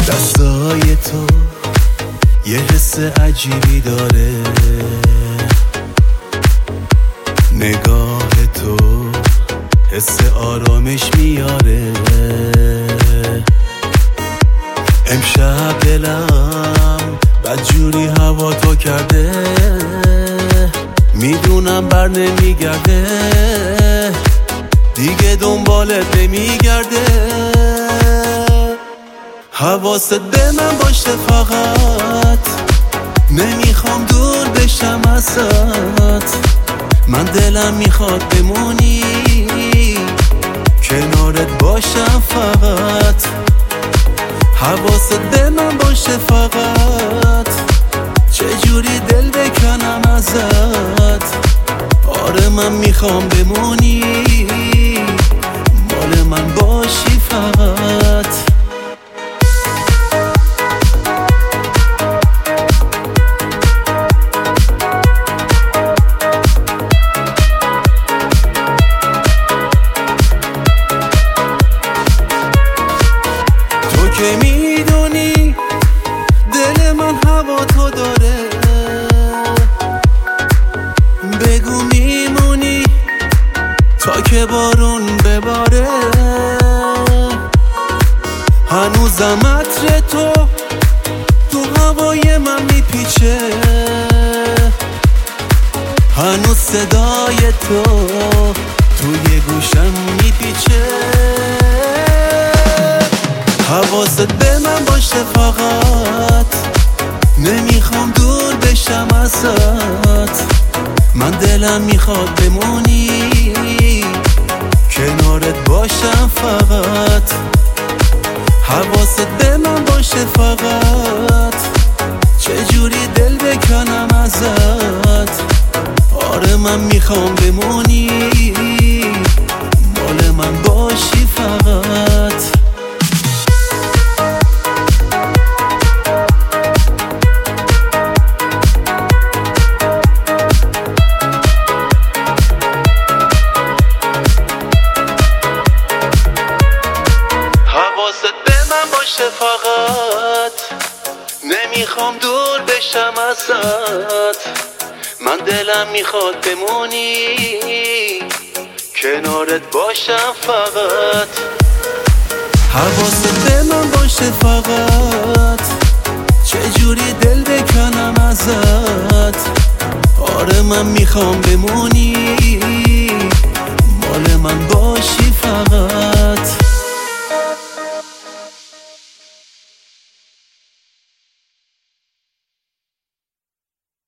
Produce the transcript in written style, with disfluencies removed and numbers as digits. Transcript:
دستای تو یه حس عجیبی داره، نگاه تو حس آرامش میاره. امشب دلم بدجوری هوا تو کرده، میدونم بر نمیگرده، دیگه دنبالت نمیگرده. حواست به من باشه فقط، نمیخوام دور بشم ازت. من دلم میخواد بمونی، کنارت باشم فقط. حواست به من باشه فقط، چجوری دل بکنم ازت. آره من میخوام بمونی، مال من باشی فقط. تو که میدونی دل من هوا تو داره، بگو میمونی تا که بارون بباره. هنوزم عطر تو هوای من میپیچه، هنوز صدای تو توی گوشم میپیچه. حواست به من باشه فقط، نمیخوام دور بشم ازت. من دلم میخواد بمونی، کنارت باشم فقط. حواست به من باشه فقط، چجوری دل بکنم ازت. آره من میخوام بمونی، مال من باشی فقط. حواست به من باشه فقط، نمیخوام دور بشم ازت. من دلم میخواد بمونی، کنارت باشم فقط. حواست به من باشه فقط، چجوری دل بکنم ازت. آره من میخوام بمونی،